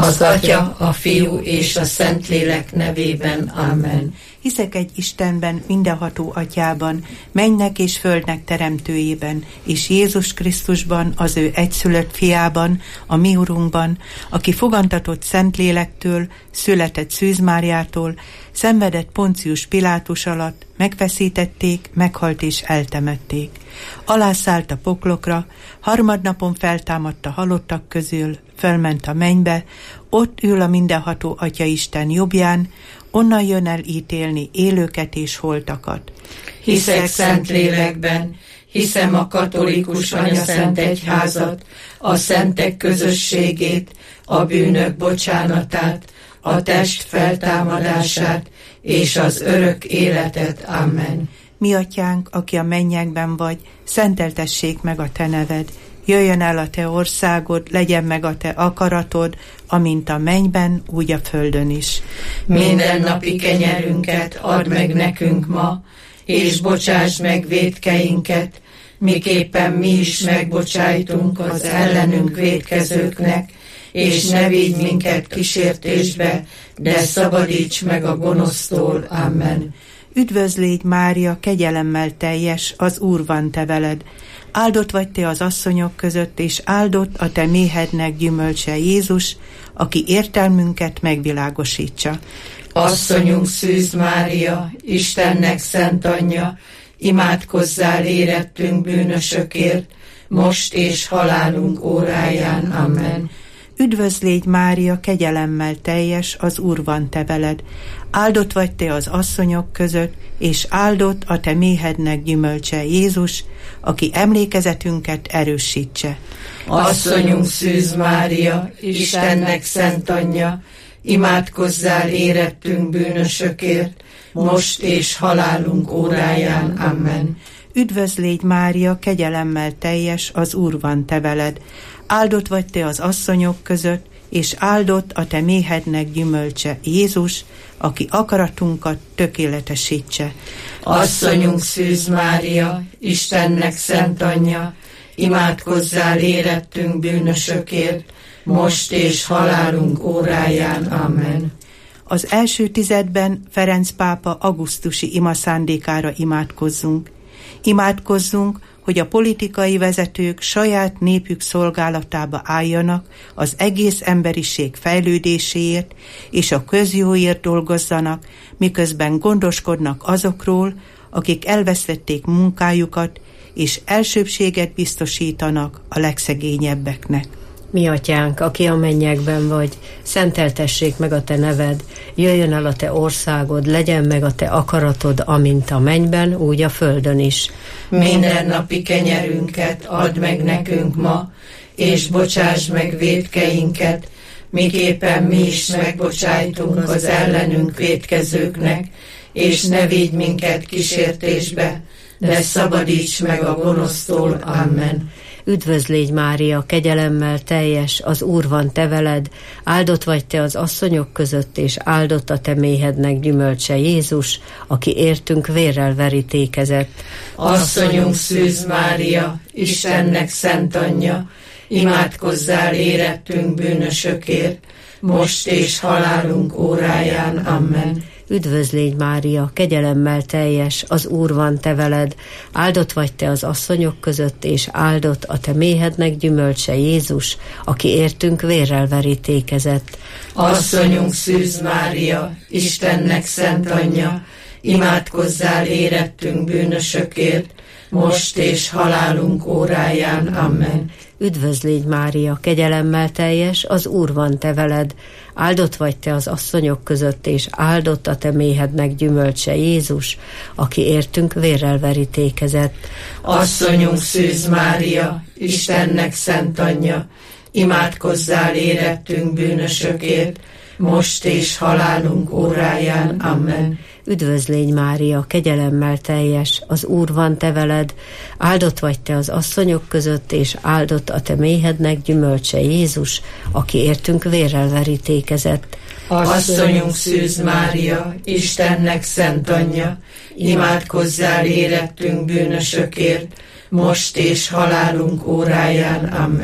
az Atya, a Fiú és a Szentlélek nevében. Amen. Hiszek egy Istenben, mindenható Atyában, mennynek és földnek teremtőjében, és Jézus Krisztusban, az ő egyszülött fiában, a mi Urunkban, aki fogantatott Szentlélektől, született Szűz Máriától, szenvedett Poncius Pilátus alatt, megfeszítették, meghalt és eltemették. Alászállt a poklokra, harmadnapon feltámadt a halottak közül, fölment a mennybe, ott ül a mindenható Atya Isten jobbján, onnan jön el ítélni élőket és holtakat. Hiszek Szentlélekben, hiszem a katolikus anyaszent egyházat, a szentek közösségét, a bűnök bocsánatát, a test feltámadását és az örök életet. Amen. Mi Atyánk, aki a mennyekben vagy, szenteltessék meg a te neved. Jöjjön el a te országod, legyen meg a te akaratod, amint a mennyben, úgy a földön is. Mindennapi kenyerünket add meg nekünk ma, és bocsáss meg vétkeinket, miképpen mi is megbocsájtunk az ellenünk vétkezőknek, és ne vigy minket kísértésbe, de szabadíts meg a gonosztól. Amen. Üdvözl légy, Mária, kegyelemmel teljes, az Úr van te veled. Áldott vagy te az asszonyok között, és áldott a te méhednek gyümölcse Jézus, aki értelmünket megvilágosítsa. Asszonyunk Szűz Mária, Istennek szent anyja, imádkozzál érettünk bűnösökért, most és halálunk óráján. Amen. Üdvözl légy, Mária, kegyelemmel teljes, az Úr van te veled. Áldott vagy te az asszonyok között, és áldott a te méhednek gyümölcse Jézus, aki emlékezetünket erősítse. Asszonyunk Szűz Mária, Istennek szent anyja, imádkozzál érettünk bűnösökért, most és halálunk óráján. Amen. Üdvözl légy, Mária, kegyelemmel teljes, az Úr van te veled. Áldott vagy te az asszonyok között, és áldott a te méhednek gyümölcse Jézus, aki akaratunkat tökéletesítse. Asszonyunk Szűz Mária, Istennek szent anyja, imádkozzál érettünk bűnösökért, most és halálunk óráján. Amen. Az első tizedben Ferenc pápa augusztusi imaszándékára imádkozzunk. Imádkozzunk, hogy a politikai vezetők saját népük szolgálatába álljanak az egész emberiség fejlődéséért, és a közjóért dolgozzanak, miközben gondoskodnak azokról, akik elvesztették munkájukat, és elsőbbséget biztosítanak a legszegényebbeknek. Mi Atyánk, aki a mennyekben vagy, szenteltessék meg a te neved, jöjjön el a te országod, legyen meg a te akaratod, amint a mennyben, úgy a földön is. Mindennapi kenyerünket add meg nekünk ma, és bocsáss meg vétkeinket, miképpen mi is megbocsájtunk az ellenünk vétkezőknek, és ne vigy minket kísértésbe, de szabadíts meg a gonosztól. Amen. Üdvözl légy, Mária, kegyelemmel teljes, az Úr van te veled, áldott vagy te az asszonyok között, és áldott a te méhednek gyümölcse Jézus, aki értünk vérrel verítékezett. Asszonyunk Szűz Mária, Istennek szent anyja, imádkozzál érettünk bűnösökért, most és halálunk óráján. Amen. Üdvözl légy, Mária, kegyelemmel teljes, az Úr van te veled, áldott vagy te az asszonyok között, és áldott a te méhednek gyümölcse Jézus, aki értünk vérrel verítékezett. Asszonyunk Szűz Mária, Istennek szent anyja, imádkozzál érettünk bűnösökért, most és halálunk óráján. Amen. Üdvözl légy, Mária, kegyelemmel teljes, az Úr van te veled, áldott vagy te az asszonyok között, és áldott a te méhednek gyümölcse Jézus, aki értünk vérrel verítékezett. Asszonyunk Szűz Mária, Istennek szent anyja, imádkozzál érettünk bűnösökért, most és halálunk óráján. Amen. Üdvözl légy, Mária, kegyelemmel teljes, az Úr van te veled, áldott vagy te az asszonyok között, és áldott a te méhednek gyümölcse Jézus, aki értünk vérrel verítékezett. Asszonyunk Szűz Mária, Istennek szent anyja, imádkozzál érettünk bűnösökért, most és halálunk óráján. Amen.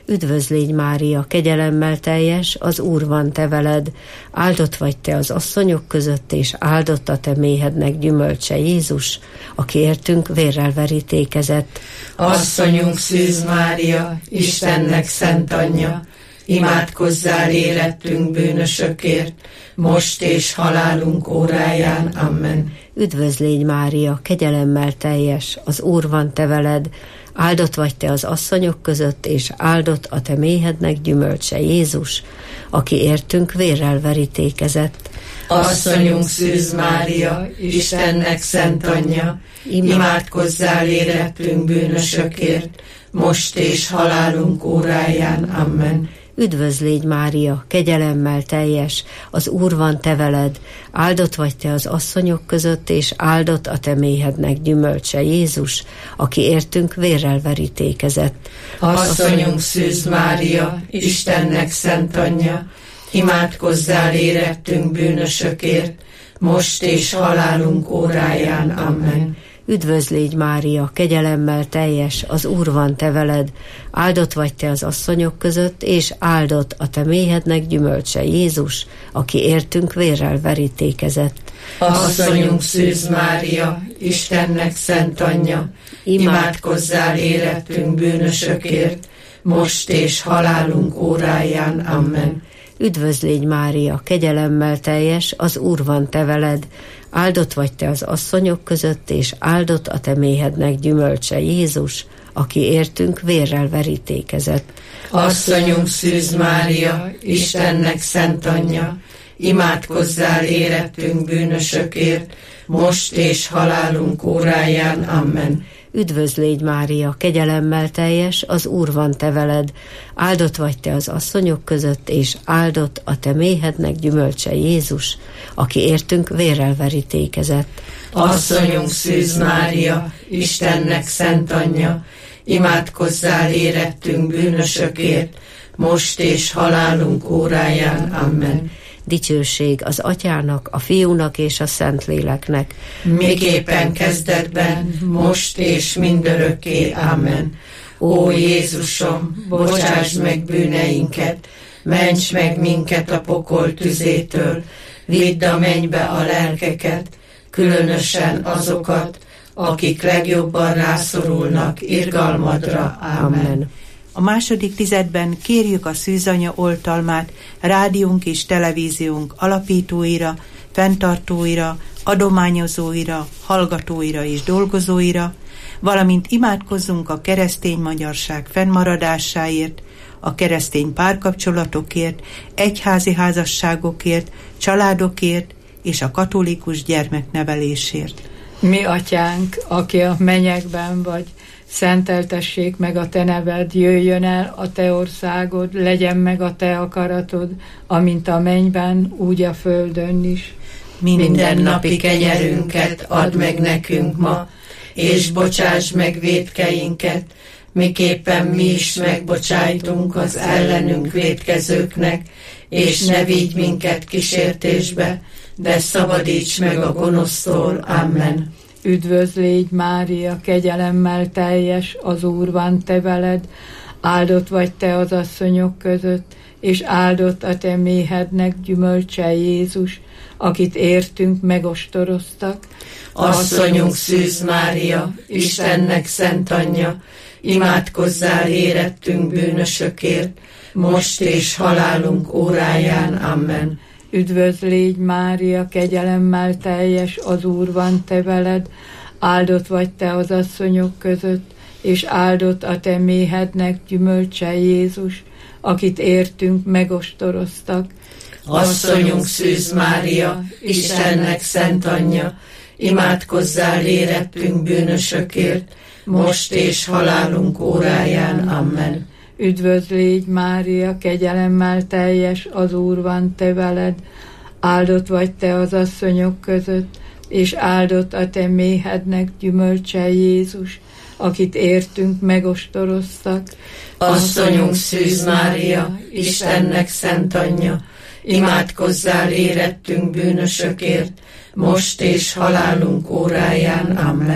Üdvözl légy Mária, kegyelemmel teljes, az Úr van te veled, áldott vagy te az asszonyok között, és áldott a te méhednek gyümölcse Jézus, aki értünk vérrel verítékezett. Asszonyunk Szűz Mária, Istennek szent anyja, imádkozzál érettünk bűnösökért, most és halálunk óráján. Amen. Üdvözl légy Mária, kegyelemmel teljes, az Úr van te veled, áldott vagy te az asszonyok között, és áldott a te méhednek gyümölcse Jézus, aki értünk vérrel verítékezett. Asszonyunk Szűz Mária, Istennek szent anyja, imádkozzál érettünk bűnösökért, most és halálunk óráján. Amen. Üdvözl légy Mária, kegyelemmel teljes, az Úr van te veled, áldott vagy te az asszonyok között, és áldott a te méhednek gyümölcse Jézus, aki értünk vérrel verítékezett. Asszonyunk Szűz Mária, Istennek szent anyja, imádkozzál érettünk bűnösökért, most és halálunk óráján. Amen. Üdvözl légy Mária, kegyelemmel teljes, az Úr van te veled, áldott vagy te az asszonyok között, és áldott a te méhednek gyümölcse Jézus, aki értünk vérrel verítékezett. Asszonyunk Szűz Mária, Istennek szent anyja, imádkozzál érettünk bűnösökért, most és halálunk óráján. Amen. Üdvözl légy Mária, kegyelemmel teljes, az Úr van te veled, áldott vagy te az asszonyok között, és áldott a te méhednek gyümölcse Jézus, aki értünk vérrel verítékezett. Asszonyunk Szűz Mária, Istennek szent anyja, imádkozzál érettünk bűnösökért, most és halálunk óráján. Amen. Üdvözl légy Mária, kegyelemmel teljes, az Úr van te veled, áldott vagy te az asszonyok között, és áldott a te méhednek gyümölcse Jézus, aki értünk vérrel verítékezett. Asszonyunk Szűz Mária, Istennek szent anyja, imádkozzál érettünk bűnösökért, most és halálunk óráján. Amen. Dicsőség az Atyának, a Fiúnak és a Szentléleknek, miképpen kezdetben, most és mindörökké. Amen. Ó Jézusom, bocsáss meg bűneinket, ments meg minket a pokol tüzétől, vidd a mennybe a lelkeket, különösen azokat, akik legjobban rászorulnak irgalmadra. Amen. A második tizedben kérjük a Szűzanya oltalmát rádiónk és televíziónk alapítóira, fenntartóira, adományozóira, hallgatóira és dolgozóira, valamint imádkozzunk a keresztény magyarság fennmaradásáért, a keresztény párkapcsolatokért, egyházi házasságokért, családokért és a katolikus gyermeknevelésért. Mi atyánk, aki a mennyekben vagy, szenteltessék meg a te neved, jöjjön el a te országod, legyen meg a te akaratod, amint a mennyben, úgy a földön is. Minden napi kenyerünket add meg nekünk ma, és bocsáss meg vétkeinket, miképpen mi is megbocsájtunk az ellenünk vétkezőknek, és ne vigy minket kísértésbe, de szabadíts meg a gonosztól. Amen. Üdvözl légy Mária, kegyelemmel teljes, az Úr van te veled, áldott vagy te az asszonyok között, és áldott a te méhednek gyümölcse Jézus, akit értünk megostoroztak. Asszonyunk Szűz Mária, Istennek szent anyja, imádkozzál érettünk bűnösökért, most és halálunk óráján. Amen. Üdvözl légy Mária, kegyelemmel teljes, az Úr van te veled, áldott vagy te az asszonyok között, és áldott a te méhednek gyümölcse Jézus, akit értünk megostoroztak. Asszonyunk Szűz Mária, Istennek szent anyja, imádkozzál érettünk bűnösökért, most és halálunk óráján. Amen. Üdvözl légy Mária, kegyelemmel teljes, az Úr van te veled, áldott vagy te az asszonyok között, és áldott a te méhednek gyümölcse Jézus, akit értünk megostoroztak. Asszonyunk Szűz Mária, Istennek szent anyja, imádkozzál érettünk bűnösökért, most és halálunk óráján. Amen.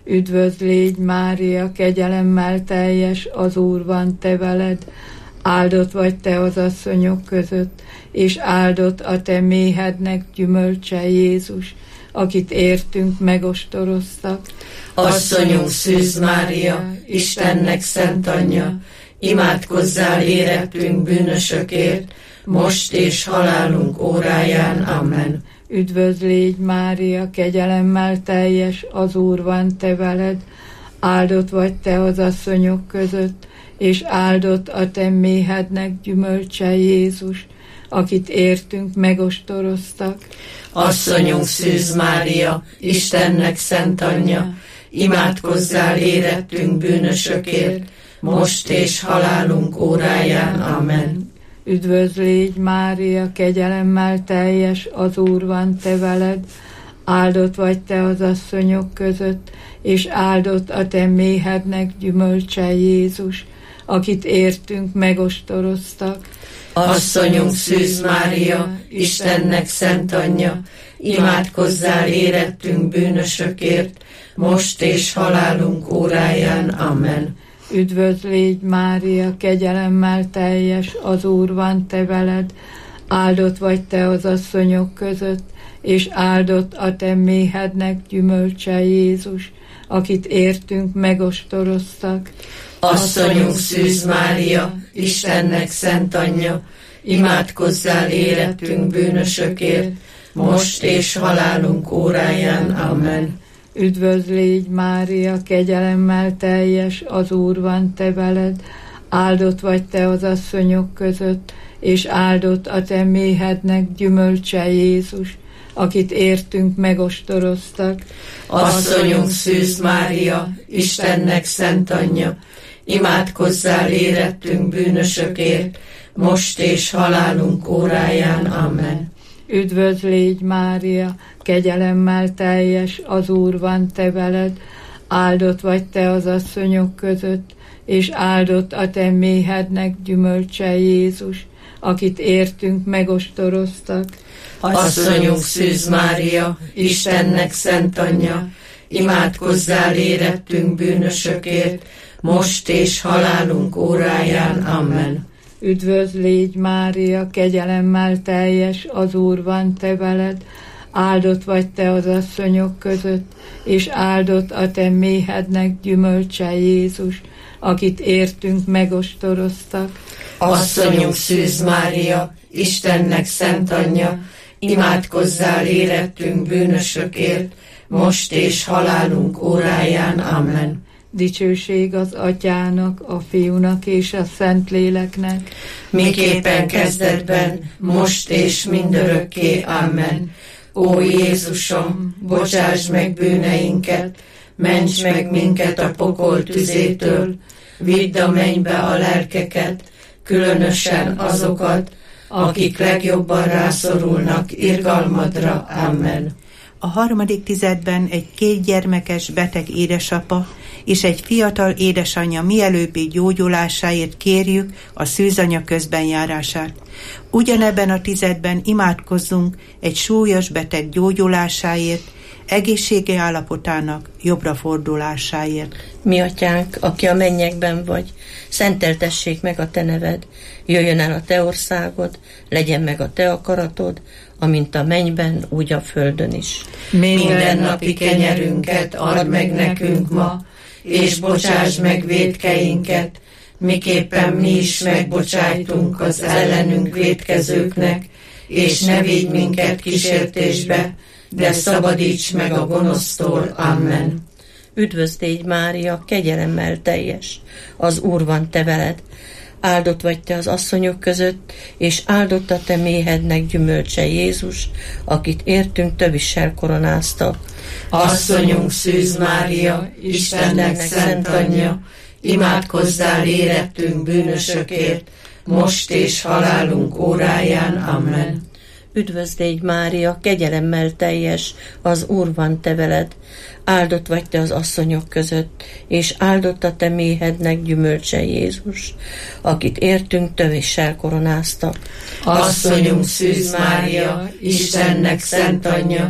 Üdvözl légy, Mária, kegyelemmel teljes, az Úr van te veled, áldott vagy te az asszonyok között, és áldott a te méhednek gyümölcse, Jézus, akit értünk megostoroztak. Asszonyunk Szűz Mária, Istennek szent anyja, imádkozzál érettünk bűnösökért, most és halálunk óráján. Amen. Üdvözl légy, Mária, kegyelemmel teljes, az Úr van te veled, áldott vagy te az asszonyok között, és áldott a te méhednek gyümölcse, Jézus, akit értünk megostoroztak. Asszonyunk Szűz Mária, Istennek szent anyja, imádkozzál érettünk bűnösökért, most és halálunk óráján. Amen. Üdvözl légy, Mária, kegyelemmel teljes, az Úr van te veled, áldott vagy te az asszonyok között, és áldott a te méhednek gyümölcse, Jézus, akit értünk megostoroztak. Asszonyunk Szűz Mária, Istennek szent anyja, imádkozzál érettünk bűnösökért, most és halálunk óráján. Amen. Üdvözl légy, Mária, kegyelemmel teljes, az Úr van te veled, áldott vagy te az asszonyok között, és áldott a te méhednek gyümölcse, Jézus, akit értünk megostoroztak. Asszonyunk Szűz Mária, Istennek szent anyja, imádkozzál érettünk bűnösökért, most és halálunk óráján. Amen. Üdvözl légy, Mária, kegyelemmel teljes, az Úr van te veled, áldott vagy te az asszonyok között, és áldott a te méhednek gyümölcse, Jézus, akit értünk megostoroztak. Asszonyunk Szűz Mária, Istennek szent anyja, imádkozzál érettünk bűnösökért, most és halálunk óráján. Amen. Üdvözl légy, Mária, kegyelemmel teljes, az Úr van te veled, áldott vagy te az asszonyok között, és áldott a te méhednek gyümölcse, Jézus, akit értünk megostoroztak. Asszonyunk Szűz Mária, Istennek szent anyja, imádkozzál érettünk bűnösökért, most és halálunk óráján. Amen. Üdvözl légy, Mária, kegyelemmel teljes, az Úr van te veled, áldott vagy te az asszonyok között, és áldott a te méhednek gyümölcse, Jézus, akit értünk megostoroztak. Asszonyunk Szűz Mária, Istennek szent anyja, imádkozzál érettünk bűnösökért, most és halálunk óráján. Amen. Dicsőség az Atyának, a Fiúnak és a Szentléleknek, miképpen kezdetben, most és mindörökké. Amen. Ó Jézusom, bocsáss meg bűneinket, ments meg minket a pokol tüzétől, vidd a mennybe a lelkeket, különösen azokat, akik legjobban rászorulnak irgalmadra. Amen. A harmadik tizedben egy 2 gyermekes beteg édesapa és egy fiatal édesanyja mielőbbi gyógyulásáért kérjük a szűzanya közbenjárását. Ugyanebben a tizedben imádkozzunk egy súlyos beteg gyógyulásáért, egészségi állapotának jobbra fordulásáért. Mi atyánk, aki a mennyekben vagy, szenteltessék meg a te neved, jöjjön el a te országod, legyen meg a te akaratod, amint a mennyben, úgy a földön is. Mindennapi kenyerünket add meg nekünk ma, és bocsáss meg vétkeinket, miképpen mi is megbocsájtunk az ellenünk vétkezőknek, és ne vigy minket kísértésbe, de szabadíts meg a gonosztól. Amen. Üdvözl légy, Mária, kegyelemmel teljes, az Úr van te veled, áldott vagy te az asszonyok között, és áldott a te méhednek gyümölcse, Jézus, akit értünk tövissel koronáztak. Asszonyunk Szűz Mária, Istennek szent anyja, imádkozzál érettünk bűnösökért, most és halálunk óráján. Amen. Üdvözl légy, Mária, kegyelemmel teljes, az Úr van te veled, áldott vagy te az asszonyok között, és áldott a te méhednek gyümölcse, Jézus, akit értünk tövéssel koronáztak. Asszonyunk Szűz Mária, Istennek szent anyja,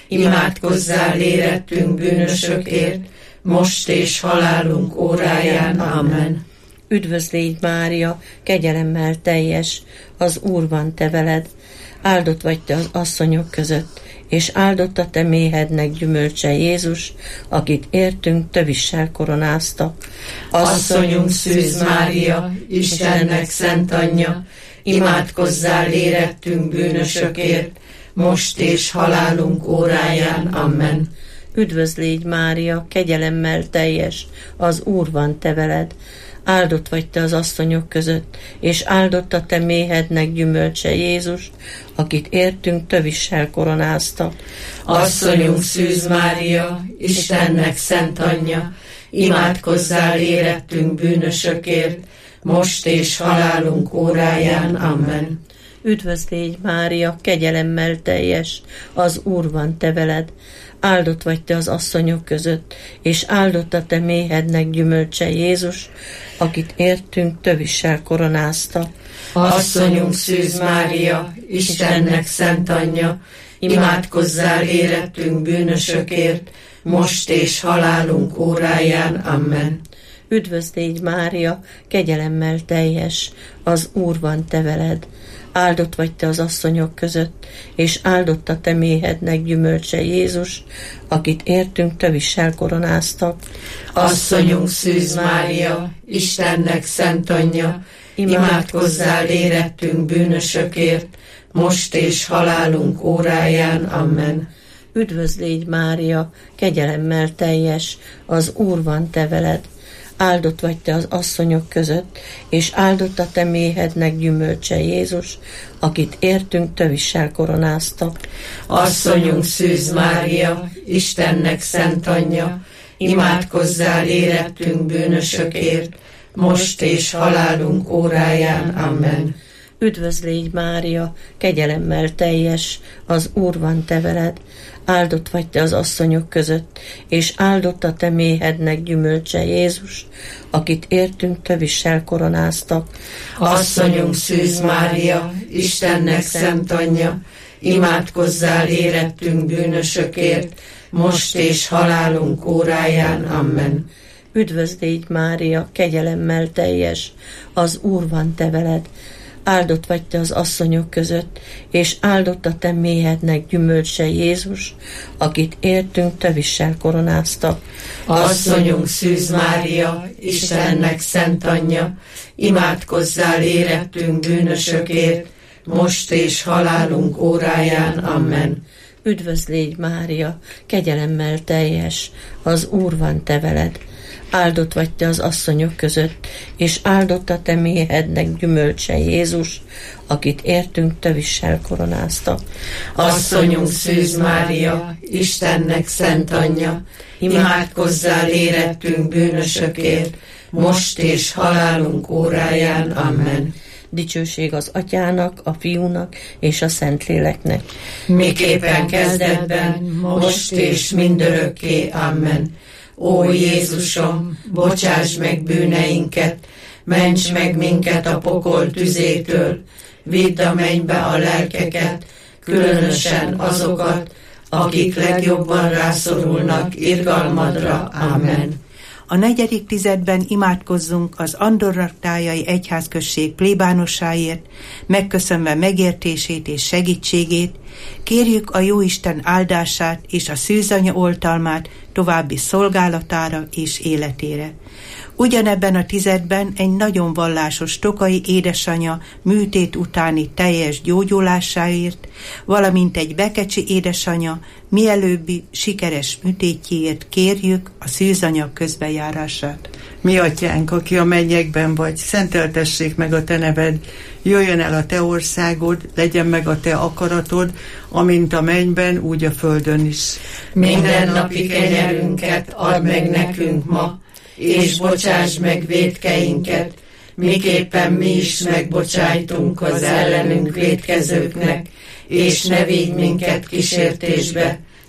imádkozzál érettünk bűnösökért, most és halálunk óráján. Amen. Üdvözl légy, Mária, kegyelemmel teljes, az Úr van te veled, áldott vagy te az asszonyok között, és áldott a te méhednek gyümölcse Jézus, akit értünk tövissel koronáztak. Asszonyunk Szűz Mária, Istennek szent anyja, imádkozzál érettünk bűnösökért, most és halálunk óráján. Amen. Üdvözl légy, Mária, kegyelemmel teljes, az Úr van te veled, áldott vagy te az asszonyok között, és áldott a te méhednek gyümölcse Jézus, akit értünk tövissel koronáztak. Asszonyunk Szűz Mária, Istennek szent anyja, imádkozzál érettünk bűnösökért, most és halálunk óráján. Amen. Üdvözl légy, Mária, kegyelemmel teljes, az Úr van te veled, áldott vagy te az asszonyok között, és áldott a te méhednek gyümölcse Jézus, akit értünk tövissel koronáztak. Asszonyunk Szűz Mária, Istennek szent anyja, imádkozzál érettünk bűnösökért, most és halálunk óráján. Amen. Üdvözl légy, Mária, kegyelemmel teljes, az Úr van te veled, áldott vagy te az asszonyok között, és áldott a te méhednek gyümölcse Jézus, akit értünk tövissel koronáztak. Asszonyunk Szűz Mária, Istennek szent anyja, imádkozzál érettünk bűnösökért, most és halálunk óráján. Amen. Üdvözl légy, Mária, kegyelemmel teljes, az Úr van te veled, áldott vagy te az asszonyok között, és áldott a te méhednek gyümölcse Jézus, akit értünk tövissel koronáztak. Asszonyunk Szűz Mária, Istennek szent anyja, imádkozzál érettünk bűnösökért, most és halálunk óráján. Amen. Üdvözl légy, Mária, kegyelemmel teljes, az Úr van te veled, áldott vagy te az asszonyok között, és áldott a te méhednek gyümölcse Jézus, akit értünk tövissel koronáztak. Asszonyunk Szűz Mária, Istennek szent anyja, imádkozzál érettünk bűnösökért, most és halálunk óráján. Amen. Üdvözl légy, Mária, kegyelemmel teljes, az Úr van te veled, áldott vagy te az asszonyok között, és áldott a te méhednek gyümölcse Jézus, akit értünk tövissel koronáztak. Asszonyunk Szűz Mária, Istennek szent anyja, imádkozzál érettünk bűnösökért, most és halálunk óráján. Amen. Üdvözl légy, Mária, kegyelemmel teljes, az Úr van te veled, áldott vagy te az asszonyok között, és áldott a te méhednek gyümölcse Jézus, akit értünk tövissel koronáztak. Asszonyunk Szűz Mária, Istennek szent anyja, imádkozzál érettünk bűnösökért, most és halálunk óráján. Amen. Dicsőség az Atyának, a Fiúnak és a Szentléleknek. Miképpen kezdetben, most és mindörökké. Amen. Ó Jézusom, bocsáss meg bűneinket, ments meg minket a pokol tüzétől, vidd a mennybe a lelkeket, különösen azokat, akik legjobban rászorulnak irgalmadra. Amen. A 4. tizedben imádkozzunk az Andorra-tájai egyházközség plébánosáért, megköszönve megértését és segítségét, kérjük a Jóisten áldását és a Szűzanya oltalmát további szolgálatára és életére. Ugyanebben a tizedben egy nagyon vallásos tokai édesanyja műtét utáni teljes gyógyulásáért, valamint egy bekecsi édesanyja mielőbbi sikeres műtétjéért kérjük a Szűzanya közbejárását. Mi atyánk, aki a mennyekben vagy, szenteltessék meg a te neved, jöjjön el a te országod, legyen meg a te akaratod, amint a mennyben, úgy a földön is. Mindennapi kenyerünket add meg nekünk ma, és bocsáss meg vétkeinket, miképpen mi is megbocsájtunk az ellenünk vétkezőknek, és ne vigy minket kísértésbe,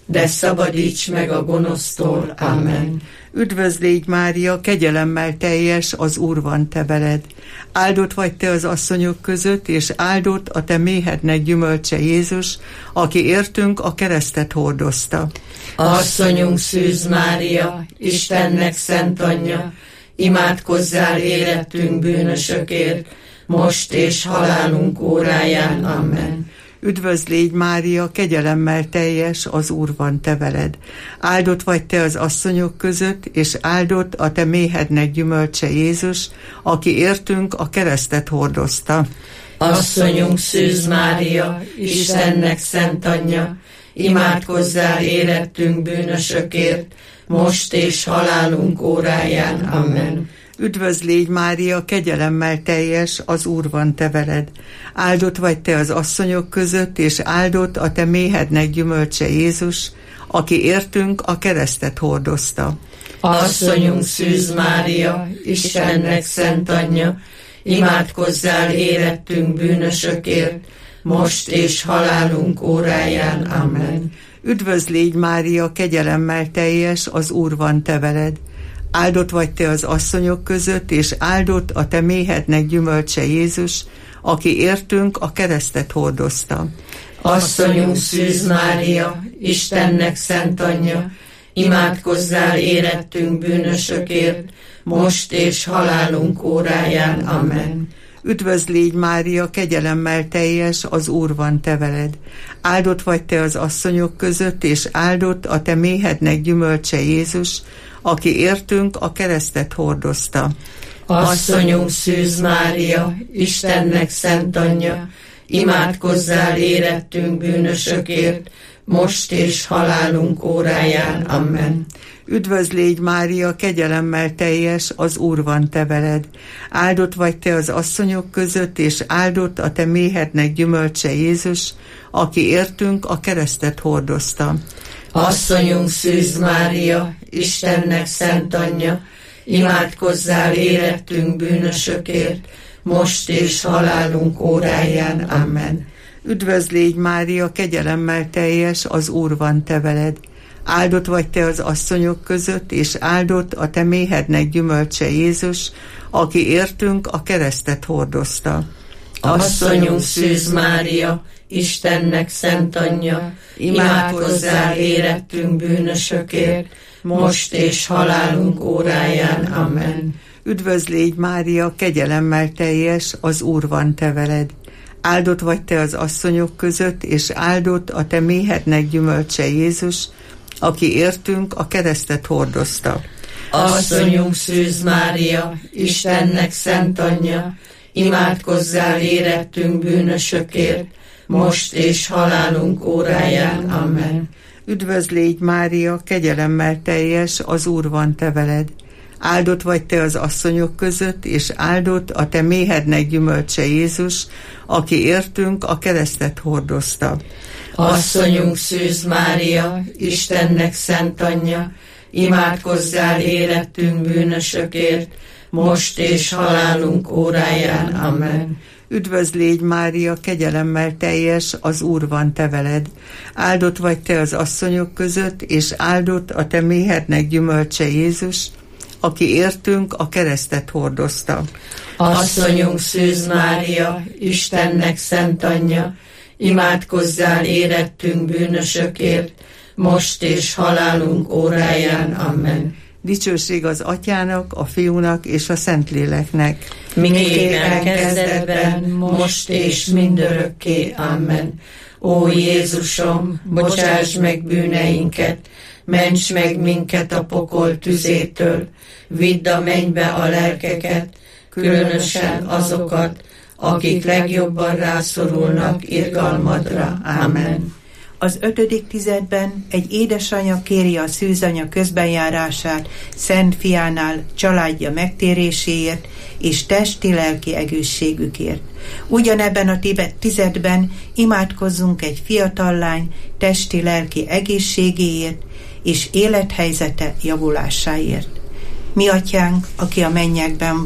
de szabadíts meg a gonosztól. Amen. Üdvözl légy, Mária, kegyelemmel teljes, az Úr van te veled. Áldott vagy te az asszonyok között, és áldott a te méhednek gyümölcse Jézus, aki értünk a keresztet hordozta. Asszonyunk Szűz Mária, Istennek szent anyja, imádkozzál érettünk bűnösökért, most és halálunk óráján. Amen. Üdvözl légy, Mária, kegyelemmel teljes, az Úr van te veled. Áldott vagy te az asszonyok között, és áldott a te méhednek gyümölcse Jézus, aki értünk a keresztet hordozta. Asszonyunk Szűz Mária, Istennek szent anyja, imádkozzál érettünk bűnösökért, most és halálunk óráján. Amen. Üdvözl légy, Mária, kegyelemmel teljes, az Úr van te veled. Áldott vagy te az asszonyok között, és áldott a te méhednek gyümölcse Jézus, aki értünk a keresztet hordozta. Asszonyunk Szűz Mária, Istennek szent anyja, imádkozzál érettünk bűnösökért, most és halálunk óráján. Amen. Üdvözl légy, Mária, kegyelemmel teljes, az Úr van te veled. Áldott vagy te az asszonyok között, és áldott a te méhednek gyümölcse Jézus, aki értünk a keresztet hordozta. Asszonyunk Szűz Mária, Istennek szent anyja, imádkozzál érettünk bűnösökért, most és halálunk óráján. Amen. Üdvözl légy, Mária, kegyelemmel teljes, az Úr van te veled. Áldott vagy te az asszonyok között, és áldott a te méhednek gyümölcse Jézus, aki értünk a keresztet hordozta. Asszonyunk Szűz Mária, Istennek szent anyja, imádkozzál érettünk bűnösökért, most és halálunk óráján. Amen. Üdvözl légy, Mária, kegyelemmel teljes, az Úr van te veled. Áldott vagy te az asszonyok között, és áldott a te méhednek gyümölcse Jézus, aki értünk a keresztet hordozta. Asszonyunk Szűz Mária, Istennek szent anyja, imádkozzál érettünk bűnösökért, most és halálunk óráján. Amen. Üdvözl légy, Mária, kegyelemmel teljes, az Úr van te veled. Áldott vagy te az asszonyok között, és áldott a te méhednek gyümölcse Jézus, aki értünk a keresztet hordozta. Asszonyunk Szűz Mária, Istennek szent anyja, imádkozzál érettünk bűnösökért, most és halálunk óráján. Amen. Üdvözl légy, Mária, kegyelemmel teljes, az Úr van te veled. Áldott vagy te az asszonyok között, és áldott a te méhednek gyümölcse Jézus, aki értünk a keresztet hordozta. Asszonyunk Szűz Mária, Istennek szent anyja, imádkozzál érettünk bűnösökért, most és halálunk óráján. Amen. Üdvözl légy, Mária, kegyelemmel teljes, az Úr van te veled. Áldott vagy te az asszonyok között, és áldott a te méhednek gyümölcse Jézus, aki értünk a keresztet hordozta. Asszonyunk Szűz Mária, Istennek szent anyja, imádkozzál érettünk bűnösökért, most és halálunk óráján. Amen. Üdvözl légy, Mária, kegyelemmel teljes, az Úr van te veled. Áldott vagy te az asszonyok között, és áldott a te méhednek gyümölcse Jézus, aki értünk a keresztet hordozta. Asszonyunk Szűz Mária, Istennek szent anyja, imádkozzál érettünk bűnösökért, most és halálunk óráján. Amen. Dicsőség az Atyának, a Fiúnak és a Szentléleknek. Miképpen kezdetben, most és mindörökké. Amen. Ó Jézusom, bocsáss meg bűneinket, ments meg minket a pokol tüzétől, vidd a mennybe a lelkeket, különösen azokat, akik legjobban rászorulnak irgalmadra. Amen. Az 5. tizedben egy édesanya kéri a szűzanya közbenjárását Szent Fiánál családja megtéréséért és testi-lelki egészségükért. Ugyanebben a tizedben imádkozzunk egy fiatal lány testi-lelki egészségéért és élethelyzete javulásáért. Mi Atyánk, aki a mennyekben vagy,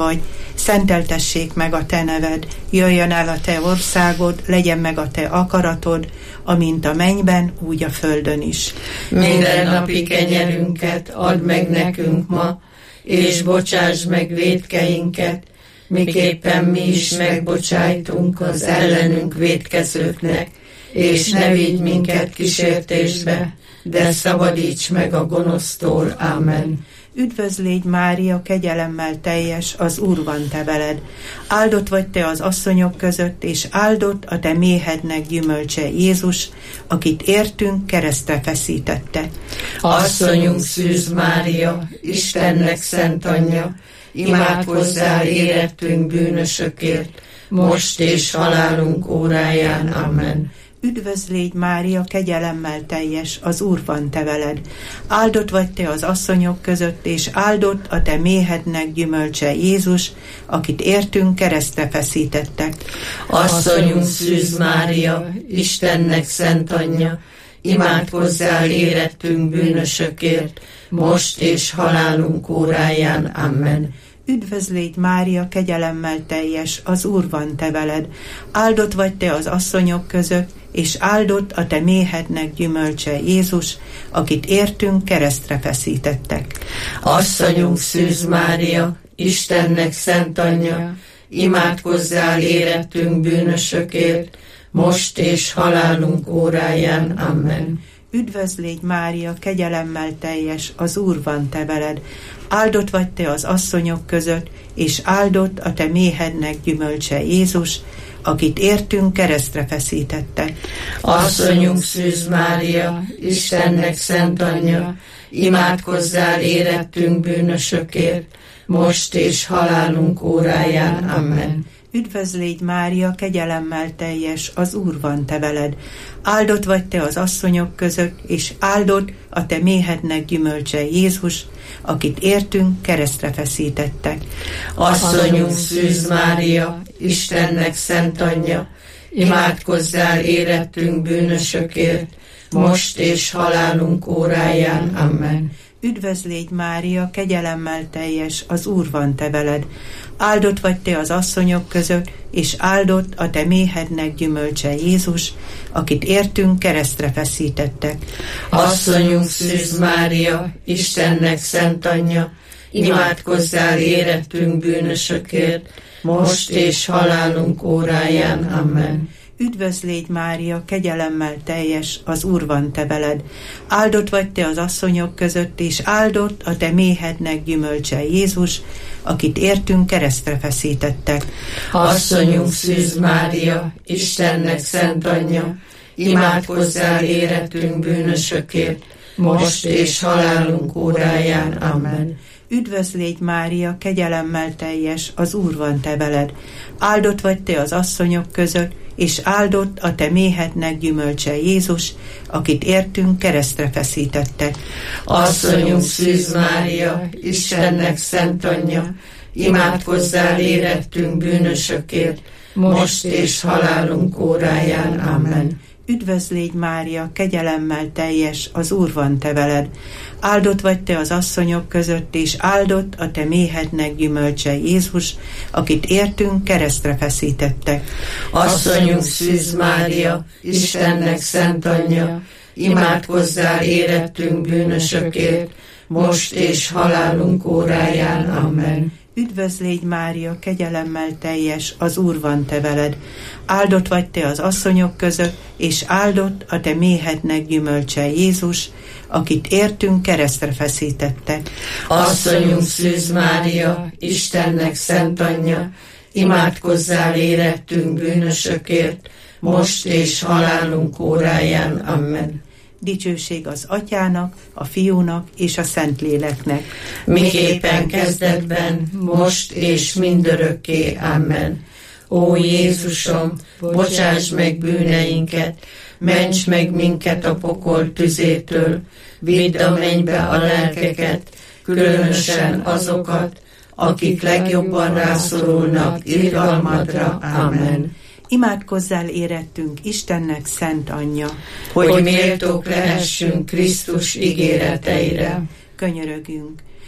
Szenteltessék meg a te neved, jöjjön el a te országod, legyen meg a te akaratod, amint a mennyben, úgy a földön is. Mindennapi kenyerünket add meg nekünk ma, és bocsáss meg vétkeinket, miképpen mi is megbocsájtunk az ellenünk vétkezőknek, és ne vigy minket kísértésbe, de szabadíts meg a gonosztól. Amen. Üdvözlégy Mária, kegyelemmel teljes, az Úr van te veled. Áldott vagy te az asszonyok között, és áldott a te méhednek gyümölcse Jézus, akit értünk, keresztre feszítette. Asszonyunk Szűz Mária, Istennek szent anyja, imádkozzál érettünk bűnösökért, most és halálunk óráján. Amen. Üdvözlégy Mária, kegyelemmel teljes, az Úr van te veled. Áldott vagy te az asszonyok között, és áldott a te méhednek gyümölcse Jézus, akit értünk, keresztre feszítettek. Asszonyunk Szűz Mária, Istennek szent anyja, imádkozzál érettünk bűnösökért, most és halálunk óráján. Amen. Üdvözlégy Mária, kegyelemmel teljes, az Úr van te veled. Áldott vagy te az asszonyok között, és áldott a te méhednek gyümölcse Jézus, akit értünk, keresztre feszítettek. Asszonyunk Szűz Mária, Istennek szent anyja, imádkozzál érettünk bűnösökért, most és halálunk óráján. Amen. Üdvözlégy Mária, kegyelemmel teljes, az Úr van te veled. Áldott vagy te az asszonyok között, és áldott a te méhednek gyümölcse Jézus, akit értünk, keresztre feszítettek. Asszonyunk Szűz Mária, Istennek szent anyja, imádkozzál érettünk bűnösökért, most és halálunk óráján. Amen. Üdvözlégy Mária, kegyelemmel teljes, az Úr van te veled. Áldott vagy te az asszonyok között, és áldott a te méhednek gyümölcse Jézus, akit értünk, keresztre feszítettek. Asszonyunk Szűz Mária, Istennek szent anyja, imádkozzál érettünk bűnösökért, most és halálunk óráján. Amen. Üdvözlégy Mária, kegyelemmel teljes, az Úr van te veled. Áldott vagy te az asszonyok között, és áldott a te méhednek gyümölcse Jézus, akit értünk, keresztre feszítettek. Asszonyunk Szűz Mária, Istennek szent anyja, imádkozzál érettünk bűnösökért, most és halálunk óráján. Amen. Üdvözlégy Mária, kegyelemmel teljes, az Úr van te veled. Áldott vagy te az asszonyok között, és áldott a te méhednek gyümölcse Jézus, akit értünk, keresztre feszítettek. Asszonyunk Szűz Mária, Istennek szent anyja, imádkozzál érettünk bűnösökért, most és halálunk óráján. Amen. Üdvözlégy Mária, kegyelemmel teljes, az Úr van te veled. Áldott vagy te az asszonyok között, és áldott a te méhednek gyümölcse Jézus, akit értünk, keresztre feszítettek. Asszonyunk Szűz Mária, Istennek szent anyja, imádkozzál érettünk bűnösökért, most és halálunk óráján. Amen. Üdvözlégy Mária, kegyelemmel teljes, az Úr van te veled. Áldott vagy te az asszonyok között, és áldott a te méhednek gyümölcse Jézus, akit értünk, keresztre feszítettek. Asszonyunk Szűz Mária, Istennek szent anyja, imádkozzál érettünk bűnösökért, most és halálunk óráján. Amen. Üdvözlégy Mária, kegyelemmel teljes, az Úr van te veled. Áldott vagy te az asszonyok között, és áldott a te méhednek gyümölcse Jézus, akit értünk, keresztre feszítettek. Asszonyunk Szűz Mária, Istennek szent anyja, imádkozzál érettünk bűnösökért, most és halálunk óráján. Amen. Dicsőség az Atyának, a Fiúnak és a Szentléleknek. Miképpen kezdetben, most és mindörökké. Amen. Ó Jézusom, bocsáss meg bűneinket, ments meg minket a pokol tüzétől, vidd a mennybe a lelkeket, különösen azokat, akik legjobban rászorulnak irgalmadra. Amen. Imádkozzál érettünk Istennek szent anyja, hogy méltók lehessünk Krisztus ígéreteire. Könyörögünk.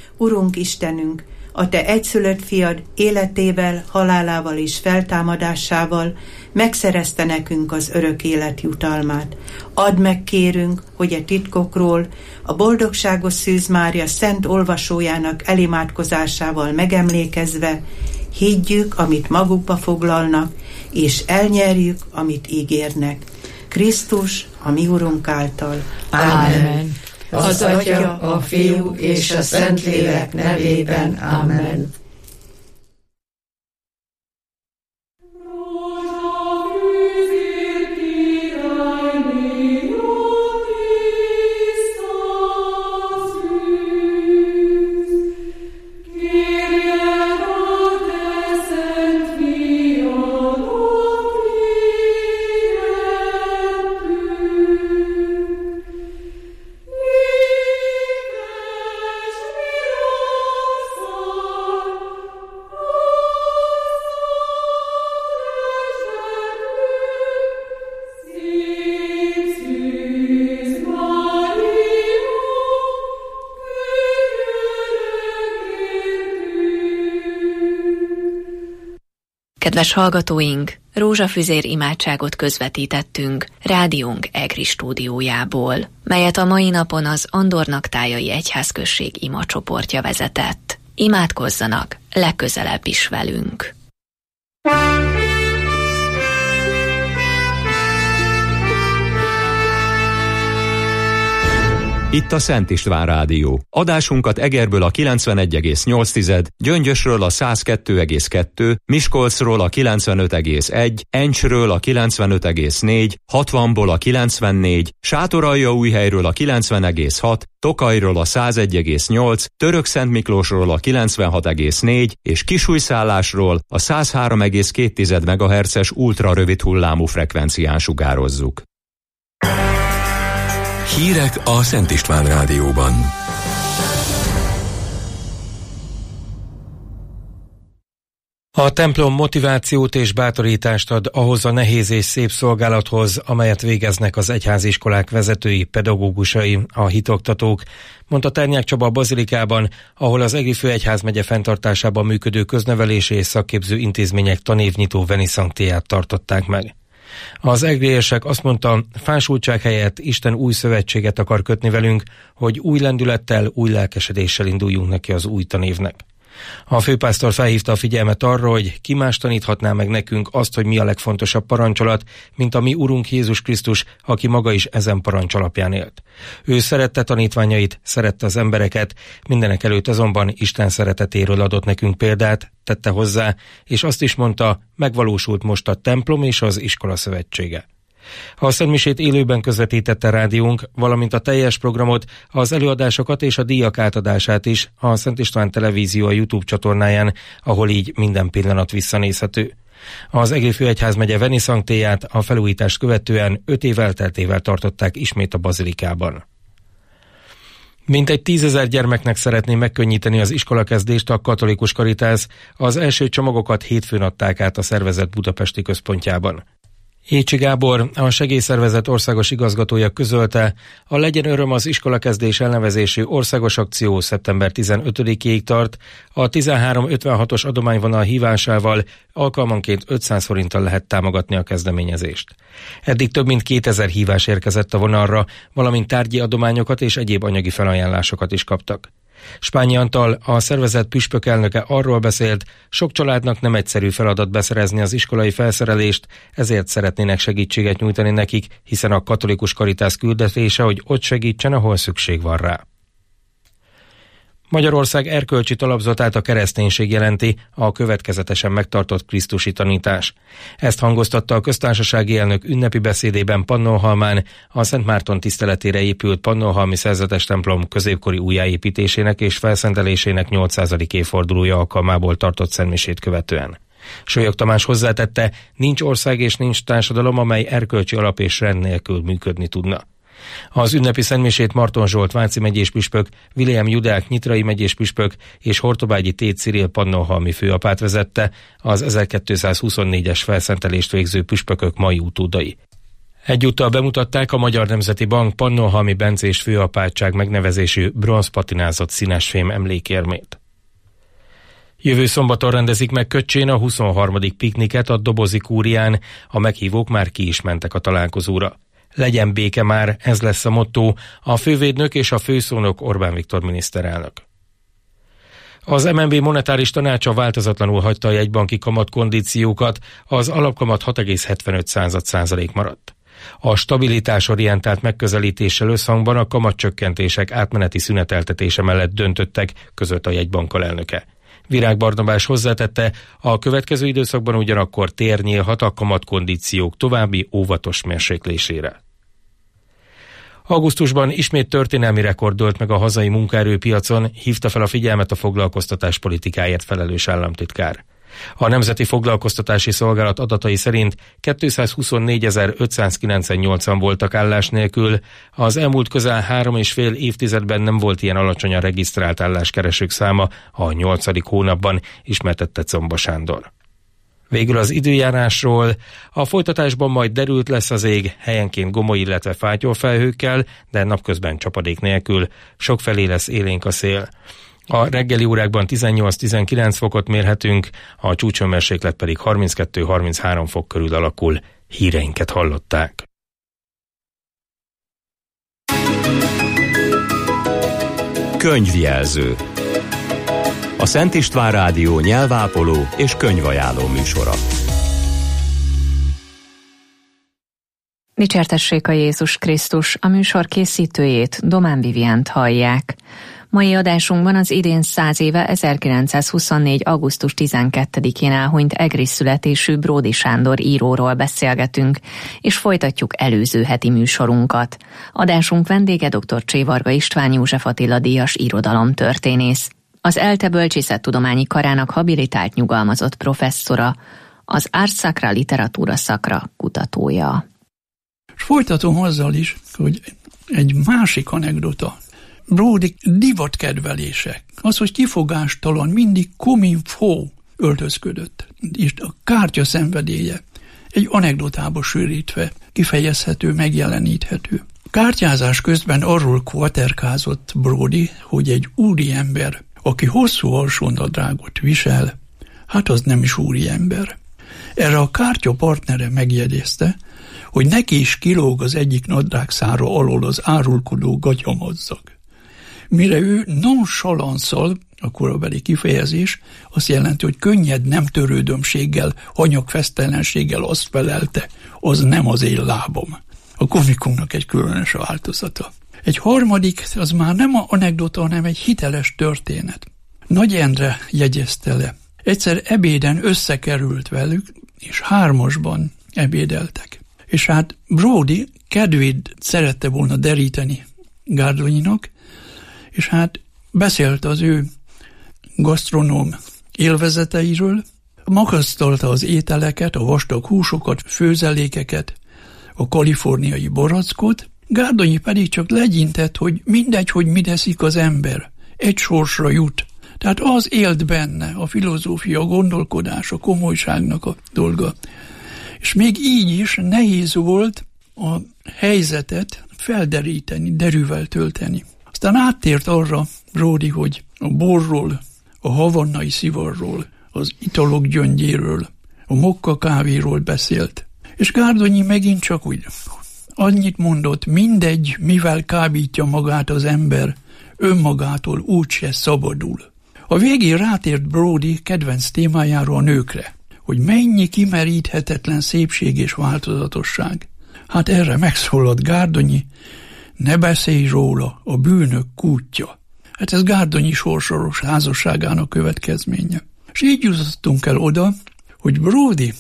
Urunk Istenünk, a Te egyszülött fiad életével, halálával és feltámadásával megszerezte nekünk az örök élet jutalmát. Add meg, kérünk, hogy a titkokról a boldogságos Szűz Mária szent olvasójának elimádkozásával megemlékezve higgyük, amit magukba foglalnak, és elnyerjük, amit ígérnek. Krisztus, a mi Urunk által. Amen. Az Atya, a Fiú és a Szentlélek nevében. Amen. Kedves hallgatóink, rózsafüzér imádságot közvetítettünk rádiónk EGRI stúdiójából, melyet a mai napon az Andornaktályai Egyházközség imacsoportja vezetett. Imádkozzanak legközelebb is velünk! Itt a Szent István Rádió. Adásunkat Egerből a 91,8, Gyöngyösről a 102,2, Miskolcról a 95,1, Encsről a 95,4, 60-ból a 94, Sátoraljaújhelyről a 90,6, Tokajról a 101,8, Törökszentmiklósról a 96,4 és Kisújszállásról a 103,2 MHz-es ultrarövid hullámú frekvencián sugározzuk. Hírek a Szent István Rádióban. A templom motivációt és bátorítást ad ahhoz a nehéz és szép szolgálathoz, amelyet végeznek az egyháziskolák vezetői, pedagógusai, a hitoktatók, mondta Ternyák Csaba a Bazilikában, ahol az Egri Főegyházmegye fenntartásában működő köznevelési és szakképző intézmények tanévnyitó veniszanktéját tartották meg. Az egriések azt mondta, fásultság helyett Isten új szövetséget akar kötni velünk, hogy új lendülettel, új lelkesedéssel induljunk neki az új tanévnek. A főpásztor felhívta a figyelmet arra, hogy ki más taníthatná meg nekünk azt, hogy mi a legfontosabb parancsolat, mint a mi Urunk Jézus Krisztus, aki maga is ezen parancs alapján élt. Ő szerette tanítványait, szerette az embereket, mindenek előtt azonban Isten szeretetéről adott nekünk példát, tette hozzá, és azt is mondta, megvalósult most a templom és az iskola szövetsége. A szentmisét élőben közvetítette rádiónk, valamint a teljes programot, az előadásokat és a díjak átadását is a Szent István Televízió a YouTube csatornáján, ahol így minden pillanat visszanézhető. Az Egri Főegyházmegye veniszanktéját a felújítást követően 5 év elteltével tartották ismét a Bazilikában. Mintegy 10 000 gyermeknek szeretné megkönnyíteni az iskolakezdést a Katolikus Karitász, az első csomagokat hétfőn adták át a szervezet budapesti központjában. Écsi Gábor, a segélyszervezet országos igazgatója közölte, a Legyen öröm az iskolakezdés elnevezésű országos akció szeptember 15-ig tart, a 1356-os adományvonal hívásával alkalmanként 500 forinttal lehet támogatni a kezdeményezést. Eddig több mint 2000 hívás érkezett a vonalra, valamint tárgyi adományokat és egyéb anyagi felajánlásokat is kaptak. Spányi Antal, a szervezet püspök elnöke arról beszélt, sok családnak nem egyszerű feladat beszerezni az iskolai felszerelést, ezért szeretnének segítséget nyújtani nekik, hiszen a Katolikus Karitász küldetése, hogy ott segítsen, ahol szükség van rá. Magyarország erkölcsi talapzatát a kereszténység jelenti, a következetesen megtartott krisztusi tanítás. Ezt hangoztatta a köztársasági elnök ünnepi beszédében Pannonhalmán, a Szent Márton tiszteletére épült Pannonhalmi szerzetes templom középkori újjáépítésének és felszentelésének 800. évfordulója alkalmából tartott szentmisét követően. Solyog Tamás hozzátette, nincs ország és nincs társadalom, amely erkölcsi alap és rend nélkül működni tudna. Az ünnepi szentmisét Marton Zsolt Váci megyés püspök, William Judák Nyitrai megyés püspök és Hortobágyi Tét Cyril pannonhalmi főapát vezette, az 1224-es felszentelést végző püspökök mai utódai. Egyúttal bemutatták a Magyar Nemzeti Bank Pannonhalmi Bencés főapátság megnevezésű bronzpatinázott színesfém emlékérmét. Jövő szombaton rendezik meg Köccsén a 23. pikniket a Dobozi Kúrián, a meghívók már ki is mentek a találkozóra. Legyen béke már, ez lesz a motto, a fővédnök és a főszónok Orbán Viktor miniszterelnök. Az MNB monetáris tanácsa változatlanul hagyta a jegybanki kamatkondíciókat, az alapkamat 6,75% maradt. A stabilitásorientált megközelítéssel összhangban a kamatcsökkentések átmeneti szüneteltetése mellett döntöttek, között a jegybank alelnöke. Virág Barnabás hozzátette, a következő időszakban ugyanakkor tér nyílhat a kamatkondíciók további óvatos mérséklésére. Augusztusban ismét történelmi rekord dőlt meg a hazai munkaerőpiacon, hívta fel a figyelmet a foglalkoztatás politikáért felelős államtitkár. A Nemzeti Foglalkoztatási Szolgálat adatai szerint 224.598-an voltak állás nélkül, az elmúlt közel 3,5 évtizedben nem volt ilyen alacsony a regisztrált álláskeresők száma a 8. hónapban, ismertette Comba Sándor. Végül az időjárásról. A folytatásban majd derült lesz az ég, helyenként gomoly, illetve fátyolfelhőkkel, de napközben csapadék nélkül. Sokfelé lesz élénk a szél. A reggeli órákban 18-19 fokot mérhetünk, a csúcshőmérséklet pedig 32-33 fok körül alakul. Híreinket hallották. Könyvjelző. A Szent István Rádió nyelvápoló és könyvajánló műsora. Dicsértessék a Jézus Krisztus, a műsor készítőjét, Domán Viviánt hallják. Mai adásunkban az idén 100 éve 1924. augusztus 12-én elhunyt egri születésű Bródy Sándor íróról beszélgetünk, és folytatjuk előző heti műsorunkat. Adásunk vendége dr. Csévarga István József Attila díjas irodalomtörténész. Az ELTE Bölcsészettudományi Karának habilitált nyugalmazott professzora, az Ars Sacra Literatura Sacra kutatója. Folytatom azzal is, hogy egy másik anekdota. Bródy divatkedvelése, az, hogy kifogástalan, mindig comme il faut öltözködött, és a kártya szenvedélye egy anekdotába sűrítve kifejezhető, megjeleníthető. Kártyázás közben arról kvaterkázott Bródy, hogy egy úriember, aki hosszú alsónadrágot visel, hát az nem is úriember. Erre a kártya partnere megjegyezte, hogy neki is kilóg az egyik nadrágszára alól az árulkodó gatyamadzag. Mire ő nonchalanszal, a korabeli kifejezés, azt jelenti, hogy könnyed nem törődömséggel, hanyagfesztelenséggel azt felelte, az nem az én lábom. A komikumnak egy különös változata. Egy harmadik, az már nem az anekdota, hanem egy hiteles történet. Nagy Endre jegyezte le. Egyszer ebéden összekerült velük, és 3-asban ebédeltek. És hát Bródy kedvét szerette volna deríteni Gárdonyinak, és hát beszélt az ő gasztronóm élvezeteiről, magasztalta az ételeket, a vastag húsokat, főzelékeket, a kaliforniai barackot, Gárdonyi pedig csak legyintett, hogy mindegy, hogy mit eszik az ember, egy sorsra jut. Tehát az élt benne, a filozófia, a gondolkodás, a komolyságnak a dolga. És még így is nehéz volt a helyzetet felderíteni, derűvel tölteni. Aztán áttért arra Bródy, hogy a borról, a havannai szivarról, az italok gyöngyéről, a mokka kávéról beszélt. És Gárdonyi megint csak úgy annyit mondott, mindegy, mivel kábítja magát az ember, önmagától úgyse szabadul. A végén rátért Bródy kedvenc témájára, a nőkre, hogy mennyi kimeríthetetlen szépség és változatosság. Hát erre megszólalt Gárdonyi, ne beszélj róla, a bűnök kútja. Hát ez Gárdonyi sorsoros házasságának következménye. És így jutottunk el oda, hogy Bródy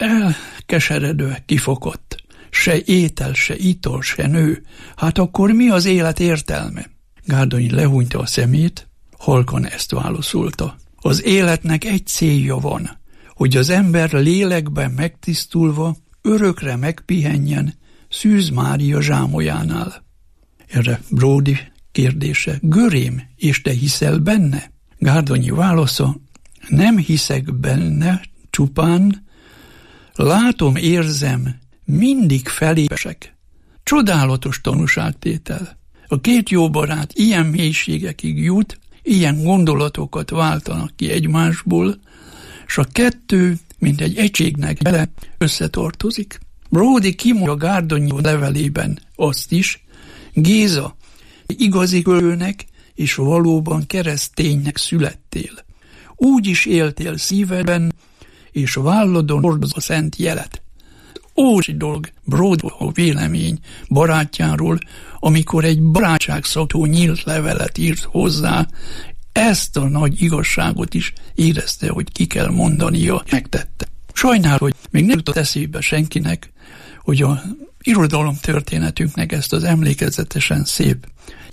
elkeseredve kifogott. Se étel, se ital, se nő. Hát akkor mi az élet értelme? Gárdonyi lehúnyta a szemét, halkan ezt válaszolta. Az életnek egy célja van, hogy az ember lélekben megtisztulva örökre megpihenjen Szűz Mária zsámolyánál. Erre Bródy kérdése, Görém, és te hiszel benne? Gárdonyi válasza, nem hiszek benne, csupán látom, érzem, mindig felépesek. Csodálatos tanúságtétel. A két jó barát ilyen mélységekig jut, ilyen gondolatokat váltanak ki egymásból, és a kettő, mint egy egységnek bele összetartozik. Bródi kimondja a Gárdonyi levelében azt is, Géza, igazi kölőnek és valóban kereszténynek születtél. Úgy is éltél szívedben, és válladon hordozva szent jelet. Óriási dolog Bródi a vélemény barátjáról, amikor egy barátságszató nyílt levelet írt hozzá, ezt a nagy igazságot is érezte, hogy ki kell mondania, megtette. Sajnál, hogy még nem jutott eszébe senkinek, hogy a irodalom történetünknek ezt az emlékezetesen szép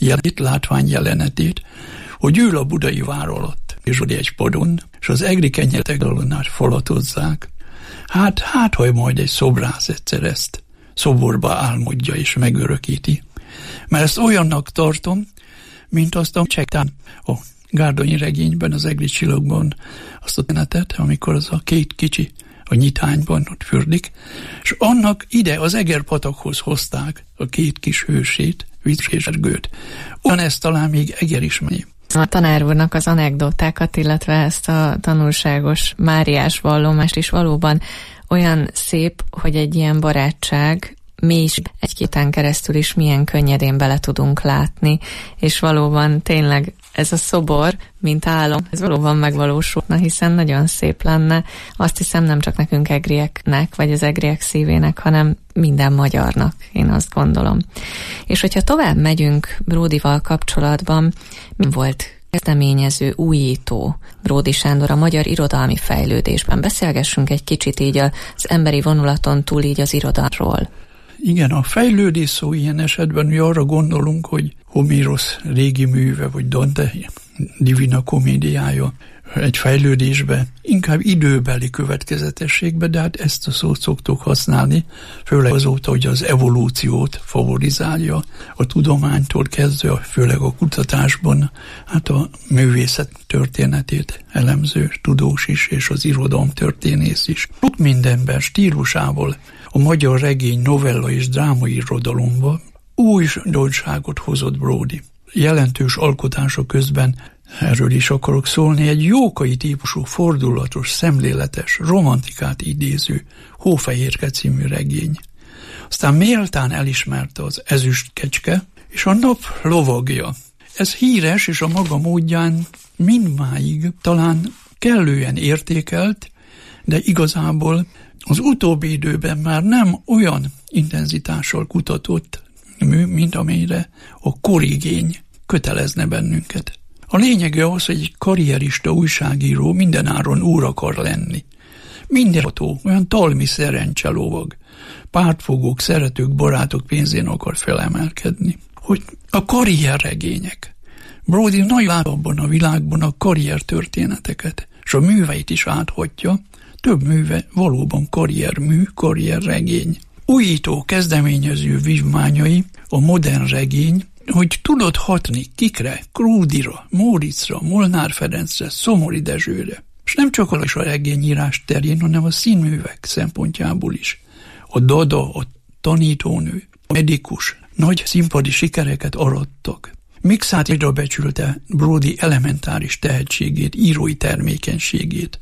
látványjelenetét, hogy ül a budai vár alatt, és egy padon, és az egri kenyetek dalon át falatozzák. Hát, ha majd egy szobrász egyszer ezt szoborba álmodja és megörökíti. Mert ezt olyannak tartom, mint azt a csektán a Gárdonyi regényben, az egri csillagban azt a tenetet, amikor az a két kicsi a nyitányban ott fürdik, és annak ide az Egerpatakhoz hozták a két kis hősét, Vicc és Ergőt. Ugyanezt talán még Eger is mennyi. A tanár úrnak az anekdotákat, illetve ezt a tanulságos máriás vallomást is valóban olyan szép, hogy egy ilyen barátság mi is egy-két évn keresztül is milyen könnyedén bele tudunk látni, és valóban tényleg ez a szobor, mint álom, ez valóban megvalósulna, hiszen nagyon szép lenne. Azt hiszem nem csak nekünk egrieknek, vagy az egriek szívének, hanem minden magyarnak, én azt gondolom. És hogyha tovább megyünk Bródival kapcsolatban, mi volt kezdeményező, újító Bródi Sándor a magyar irodalmi fejlődésben? Beszélgessünk egy kicsit így az emberi vonulaton túl így az irodalomról. Igen, a fejlődés szó ilyen esetben mi arra gondolunk, hogy Homérosz régi műve, vagy Dante Divina Comédiája egy fejlődésbe, inkább időbeli következetességbe, de hát ezt a szót szoktuk használni, főleg azóta, hogy az evolúciót favorizálja a tudománytól kezdve, főleg a kutatásban, hát a művészet történetét elemző tudós is, és az irodalom történész is. Sok mindenben stílusával a magyar regény, novella és drámai irodalomba új újdonságot hozott Bródi. Jelentős alkotása közben, erről is akarok szólni, egy jókai típusú, fordulatos, szemléletes, romantikát idéző Hófehérke című regény. Aztán méltán elismerte az Ezüst kecske és a Nap lovagja. Ez híres, és a maga módján mindmáig talán kellően értékelt, de igazából az utóbbi időben már nem olyan intenzitással kutatott mű, mint amelyre a korigény kötelezne bennünket. A lényege az, hogy egy karrierista újságíró mindenáron úr akar lenni. Mindenható, olyan talmi szerencselovag, pártfogók, szeretők, barátok pénzén akar felemelkedni. Hogy a karrierregények. Bródi nagy lát abban a világban a karriertörténeteket, és a műveit is áthatja, több műve valóban karriermű, karrierregény. Újító, kezdeményező vívmányai a modern regény, hogy tudod hatni kikre, Krúdira, Móriczra, Molnár Ferencre, Szomori Dezsőre. És nem csak a regényírás terén, hanem a színművek szempontjából is. A Dada, a tanítónő, a medikus nagy színpadi sikereket arattak. Mixátira becsülte Bródi elementáris tehetségét, írói termékenységét.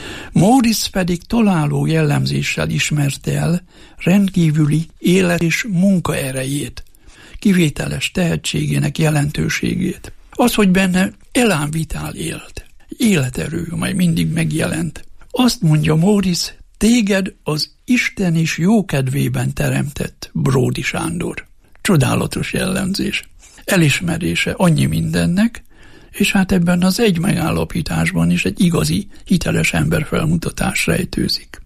Móricz pedig találó jellemzéssel ismerte el rendkívüli élet és munkaerejét, kivételes tehetségének jelentőségét. Az, hogy benne elánvitál élt, életerő, amely mindig megjelent. Azt mondja Móricz, téged az Isten is jókedvében teremtett Bródi Sándor. Csodálatos jellemzés. Elismerése annyi mindennek, és hát ebben az egy megállapításban is egy igazi, hiteles emberfelmutatás rejtőzik.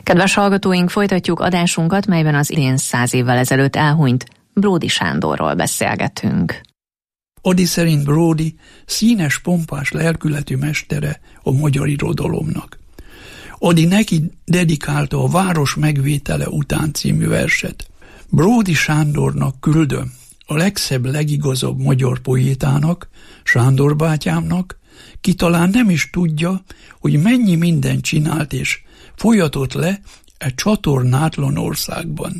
Kedves hallgatóink, folytatjuk adásunkat, melyben az idén 100 évvel ezelőtt elhunyt Bródy Sándorról beszélgetünk. Ady szerint Bródy színes, pompás lelkületű mestere a magyar irodalomnak. Ady neki dedikálta a Város megvétele után című verset. Bródy Sándornak küldöm, a legszebb, legigazabb magyar poétának, Sándor bátyámnak, ki talán nem is tudja, hogy mennyi mindent csinált és folyatott le egy csatornátlan országban.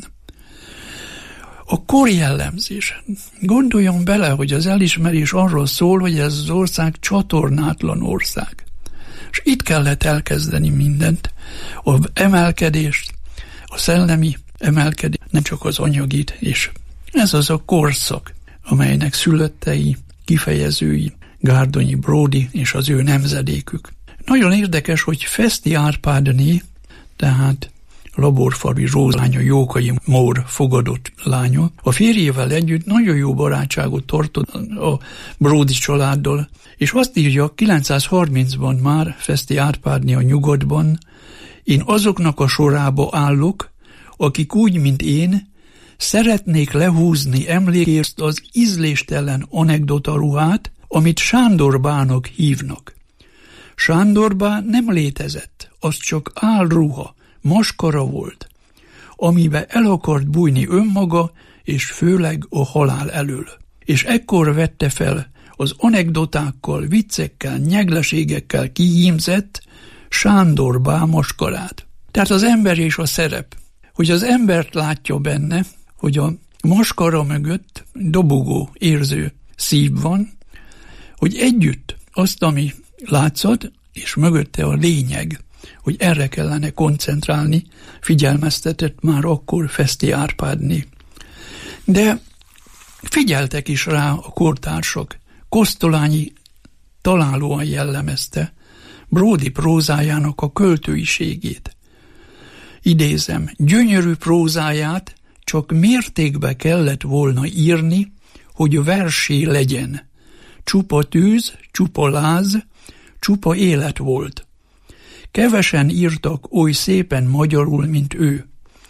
A kor jellemzés. Gondoljon bele, hogy az elismerés arról szól, hogy ez az ország csatornátlan ország. És itt kellett elkezdeni mindent. Az emelkedést, a szellemi emelkedést, nem csak az anyagit, és ez az a korszak, amelynek szülöttei, kifejezői, Gárdonyi Bródy és az ő nemzedékük. Nagyon érdekes, hogy Feszti Árpádné, tehát Laborfalu Róza lánya, Jókai Mór fogadott lánya, a férjével együtt nagyon jó barátságot tartott a Bródy családdal, és azt írja 930-ban már Feszti Árpádné a Nyugatban: én azoknak a sorába állok, akik úgy, mint én, szeretnék lehúzni emlékért az ízléstelen anekdotaruhát, amit Sándorbának hívnak. Sándorbá nem létezett, az csak álruha, maskara volt, amibe el akart bújni önmaga, és főleg a halál elől. És ekkor vette fel az anekdotákkal, viccekkel, nyegleségekkel kihímzett Sándorbá maskarát. Tehát az ember és a szerep, hogy az embert látja benne, hogy a maskara mögött dobogó, érző szív van, hogy együtt azt, ami látszat, és mögötte a lényeg, hogy erre kellene koncentrálni, figyelmeztetett már akkor Feszti Árpádné. De figyeltek is rá a kortársak. Kosztolányi találóan jellemezte Bródy prózájának a költőiségét. Idézem, gyönyörű prózáját csak mértékbe kellett volna írni, hogy versé legyen. Csupa tűz, csupa láz, csupa élet volt. Kevesen írtak oly szépen magyarul, mint ő.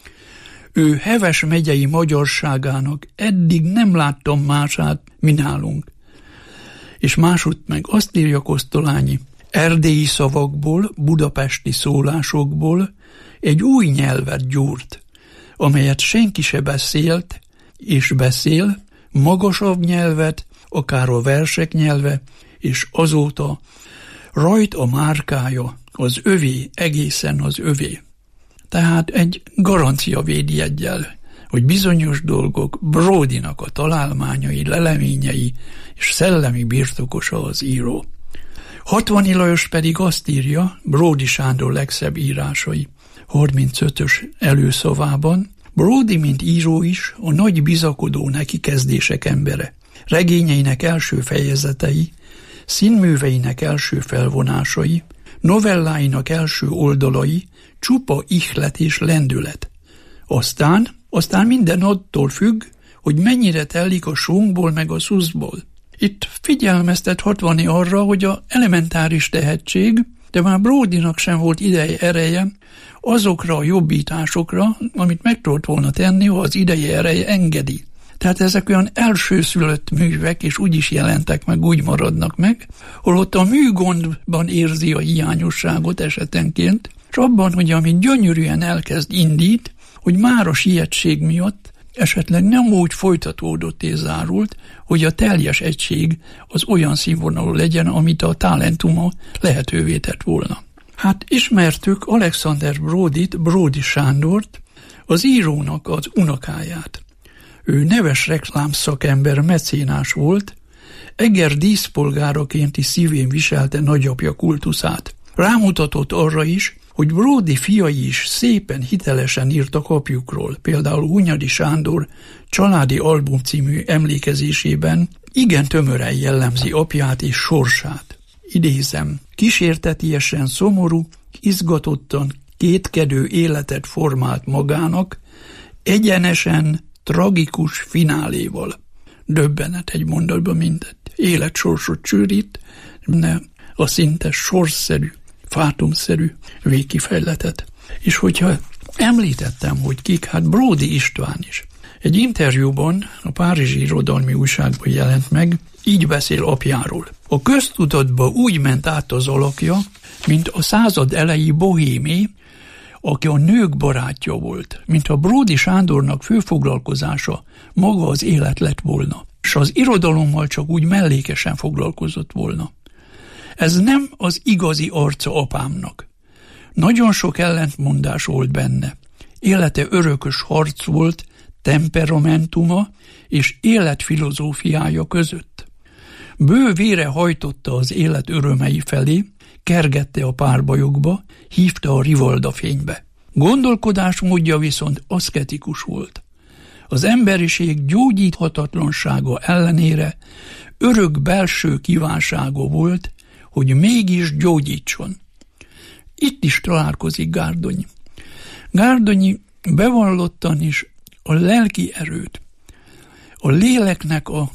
Ő Heves megyei magyarságának eddig nem láttam mását, mint nálunk. És másutt meg azt írja Kosztolányi, erdélyi szavakból, budapesti szólásokból egy új nyelvet gyúrt, amelyet senki se beszélt, és beszél, magasabb nyelvet, akár a versek nyelve, és azóta rajt a márkája, az övé, egészen az övé. Tehát egy garancia védjeggyel, hogy bizonyos dolgok Bródynak a találmányai, leleményei és szellemi birtokosa az író. Hatvani Lajos pedig azt írja, Bródy Sándor legszebb írásai 35-ös előszavában, Bródy, mint író is, a nagy bizakodó nekikezdések embere. Regényeinek első fejezetei, színműveinek első felvonásai, novelláinak első oldalai csupa ihlet és lendület. Aztán minden attól függ, hogy mennyire telik a sónkból meg a szuszból. Itt figyelmeztet Hatvani arra, hogy a elementáris tehetség, de már Bródynak sem volt ideje, ereje azokra a jobbításokra, amit meg tudott volna tenni, ha az ideje, ereje engedi. Tehát ezek olyan elsőszülött művek, és úgy is jelentek meg, úgy maradnak meg, holott a műgondban érzi a hiányosságot esetenként, és abban, hogy amit gyönyörűen elkezd, indít, hogy már a sietség miatt esetleg nem úgy folytatódott és zárult, hogy a teljes egység az olyan színvonalú legyen, amit a talentuma lehetővé tett volna. Hát ismertük Alexander Bródyt, Bródy Sándort, az írónak az unokáját. Ő neves reklámszakember, mecénás volt, Eger díszpolgárakénti szívén viselte nagyapja kultuszát. Rámutatott arra is, hogy Bródy fiai is szépen, hitelesen írtak apjukról, például Hunyadi Sándor Családi album című emlékezésében igen tömören jellemzi apját és sorsát. Idézem, kísértetiesen szomorú, izgatottan, kétkedő életet formált magának, egyenesen, tragikus fináléval. Döbbenet egy mondatban mindent. Életsorsot csőrít, de a szinte sorsszerű, fátumszerű végkifejletet. És hogyha említettem, hogy kik, hát Bródy István is. Egy interjúban a Párizsi Irodalmi Újságban jelent meg, így beszél apjáról. A köztudatba úgy ment át az alakja, mint a század elejé bohémé, aki a nők barátja volt, mint a Bródy Sándornak főfoglalkozása maga az élet lett volna, és az irodalommal csak úgy mellékesen foglalkozott volna. Ez nem az igazi arca apámnak. Nagyon sok ellentmondás volt benne. Élete örökös harc volt temperamentuma és életfilozófiája között. Bő vére hajtotta az élet örömei felé, kergette a párbajokba, hívta a rivalda fénybe. Gondolkodásmódja viszont aszketikus volt. Az emberiség gyógyíthatatlansága ellenére örök belső kívánsága volt, hogy mégis gyógyítson. Itt is találkozik Gárdonyi. Gárdonyi bevallottan is a lelki erőt, a léleknek a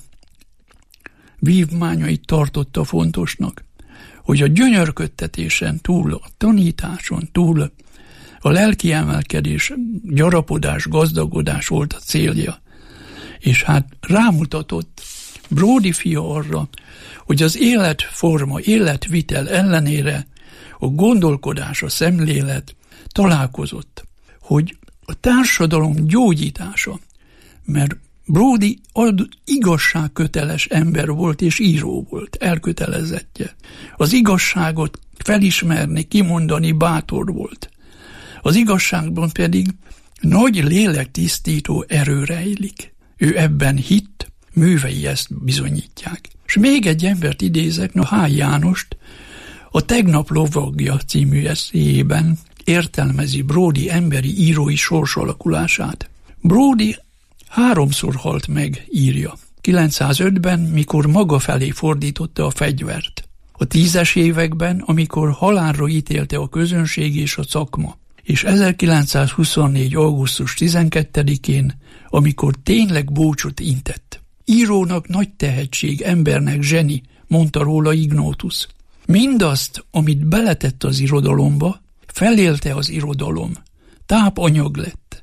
vívmányait tartotta fontosnak, hogy a gyönyörködtetésen túl, a tanításon túl a lelki emelkedés, gyarapodás, gazdagodás volt a célja. És hát rámutatott Bródy fia arra, hogy az életforma, életvitel ellenére a gondolkodás, a szemlélet találkozott, hogy a társadalom gyógyítása, mert Bródy igazságköteles ember volt és író volt, elkötelezettje. Az igazságot felismerni, kimondani bátor volt. Az igazságban pedig nagy lélektisztító erő rejlik. Ő ebben hitt, művei ezt bizonyítják. És még egy embert idézek, H. Jánost, a Tegnap lovagja című eszéjében értelmezi Bródy emberi írói sorsalakulását. Bródy 3-szor halt meg, írja. 905-ben, mikor maga felé fordította a fegyvert. A 10-es években, amikor halálra ítélte a közönség és a szakma. És 1924. augusztus 12-én, amikor tényleg búcsút intett. Írónak nagy tehetség, embernek zseni, mondta róla Ignótusz. Mindazt, amit beletett az irodalomba, felélte az irodalom. Tápanyag lett.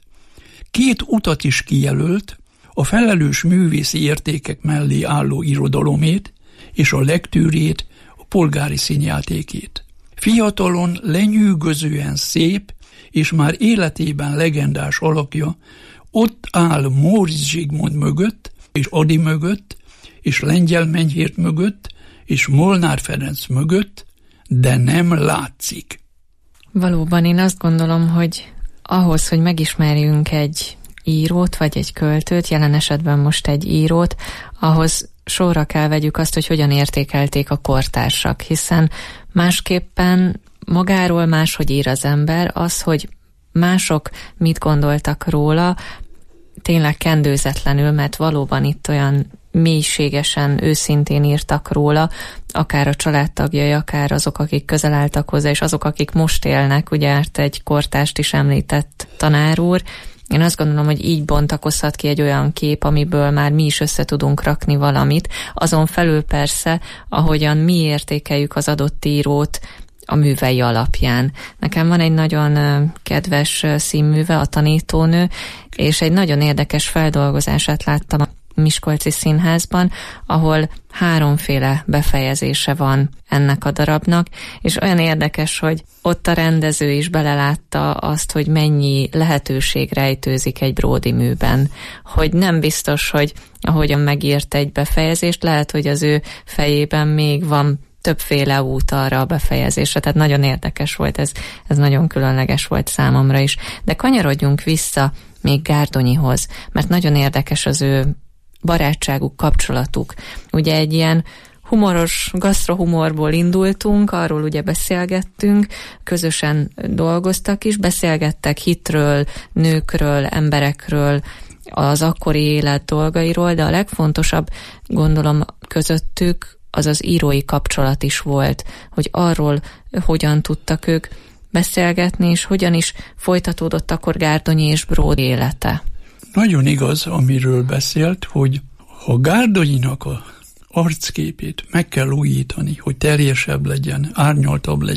2 utat is kijelölt, a felelős művészi értékek mellé álló irodalomét és a lektűrét, a polgári színjátékét. Fiatalon lenyűgözően szép és már életében legendás alakja ott áll Móricz Zsigmond mögött, és Ady mögött, és Lengyel Menyhért mögött, és Molnár Ferenc mögött, de nem látszik. Valóban én azt gondolom, hogy ahhoz, hogy megismerjünk egy írót, vagy egy költőt, jelen esetben most egy írót, ahhoz sorra kell vegyük azt, hogy hogyan értékelték a kortársak, hiszen másképpen magáról máshogy ír az ember, az, hogy mások mit gondoltak róla, tényleg kendőzetlenül, mert valóban itt olyan mélységesen, őszintén írtak róla, akár a családtagjai, akár azok, akik közel álltak hozzá, és azok, akik most élnek, ugye egy kortást is említett tanár úr. Én azt gondolom, hogy így bontakozhat ki egy olyan kép, amiből már mi is össze tudunk rakni valamit. Azon felül persze, ahogyan mi értékeljük az adott írót a művei alapján. Nekem van egy nagyon kedves színműve, a Tanítónő, és egy nagyon érdekes feldolgozását láttam a Miskolci Színházban, ahol 3 befejezése van ennek a darabnak, és olyan érdekes, hogy ott a rendező is belelátta azt, hogy mennyi lehetőség rejtőzik egy Bródy műben. Hogy nem biztos, hogy ahogyan megírt egy befejezést, lehet, hogy az ő fejében még van többféle út arra a befejezésre, tehát nagyon érdekes volt, ez nagyon különleges volt számomra is. De kanyarodjunk vissza még Gárdonyihoz, mert nagyon érdekes az ő barátságuk, kapcsolatuk. Ugye egy ilyen humoros, gasztrohumorból indultunk, arról ugye beszélgettünk, közösen dolgoztak is, beszélgettek hitről, nőkről, emberekről, az akkori élet dolgairól, de a legfontosabb, gondolom, közöttük az az írói kapcsolat is volt, hogy arról hogyan tudtak ők beszélgetni, és hogyan is folytatódott akkor Gárdonyi és Bródy élete. Nagyon igaz, amiről beszélt, hogy ha Gárdonyinak a arcképét meg kell újítani, hogy teljesebb legyen, árnyaltabb legyen,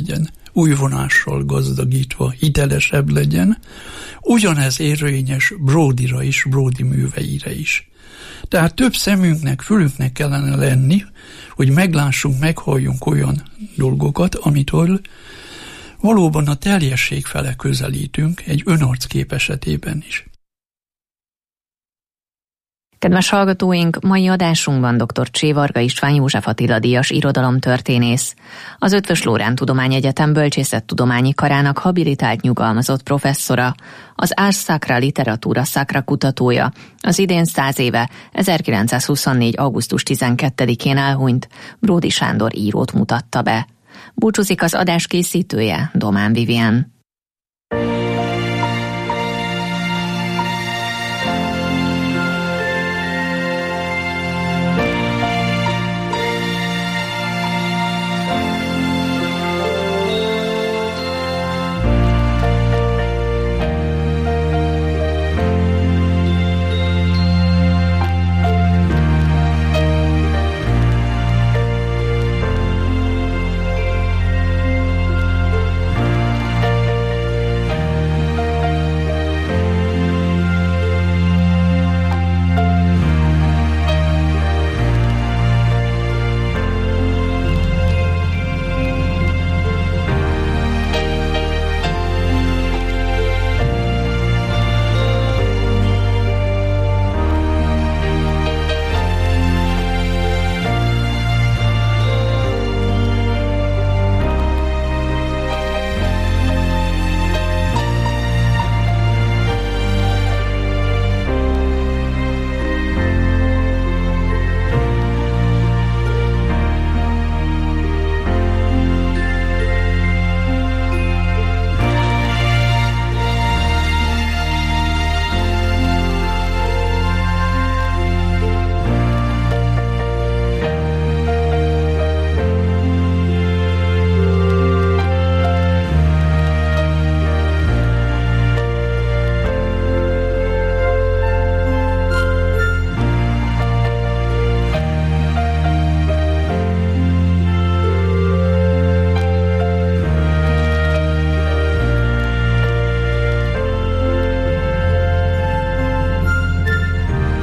új vonással gazdagítva hitelesebb legyen. Ugyanez érvényes Bródira is, Bródi műveire is. Tehát több szemünknek, fülünknek kellene lenni, hogy meglássunk, meghalljunk olyan dolgokat, amitől valóban a teljesség fele közelítünk egy önarckép esetében is. Kedves hallgatóink, mai adásunkban dr. Csévarga István József Attila díjas irodalomtörténész, az Eötvös Loránd Tudományegyetem Bölcsészettudományi Karának habilitált nyugalmazott professzora, az Ars Sacra Literatura Sacra kutatója, az idén 100 éve, 1924. augusztus 12-én elhunyt Bródy Sándor írót mutatta be. Búcsúzik az adás készítője, Domán Vivien.